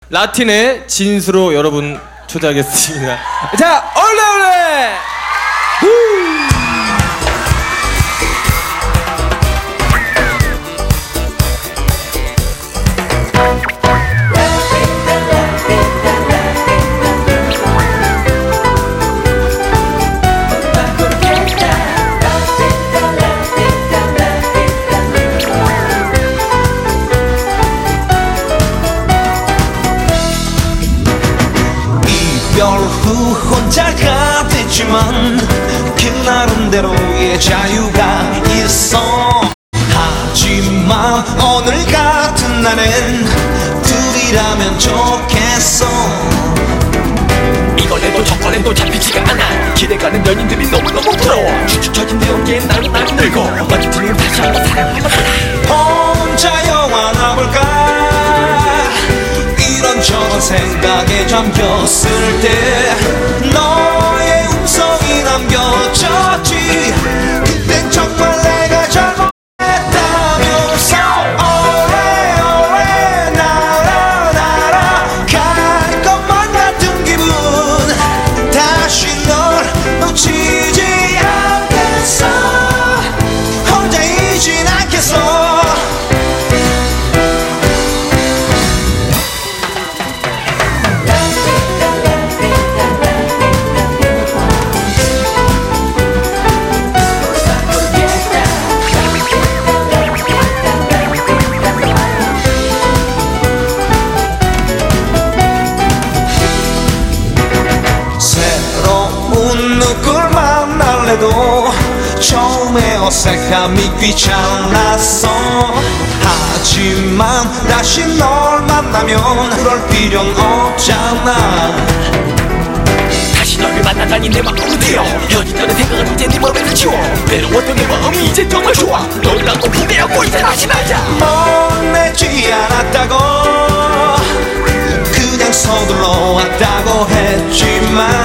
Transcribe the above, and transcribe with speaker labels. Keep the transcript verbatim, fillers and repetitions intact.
Speaker 1: 라틴의 진수로 여러분 초대하겠습니다. 자, 올레 올레!
Speaker 2: 이별 후 혼자가 됐지만 그 나름대로의 자유가 있어. 하지만 오늘 같은 날엔 둘이라면 좋겠어.
Speaker 3: 이걸 해도 저걸 해도 잡히지가 않아. 기대가는 연인들이 너무너무 부러워. 축축 처진 내 어깨에 나는 나는 늙어. 언제쯤 다시 한번 사랑하고 살아.
Speaker 2: 혼자 영화 나볼까. 이런저런 생각에 잠겼을 때 너의 음성이 남겨졌지. 그땐 정말 내가 잘못했다면서 오래 오래 날아 날아 갈 것만 같은 기분. 다시 널 놓치지 않겠어. 혼자이진 않겠어. 처음에 어색함이 귀찮았어. 하지만 다시 널 만나면 그럴 필요는 없잖아.
Speaker 3: 다시 너를 만나다니 내 마음은 되어. 헤어진다는 생각은 이제 네 맘에서 지워. 외로웠던 내 마음이 이제 정말 좋아. 너를 안고 기대하고 이제 다시 말자.
Speaker 2: 못내지 않았다고 그냥 서둘러 왔다고 했지만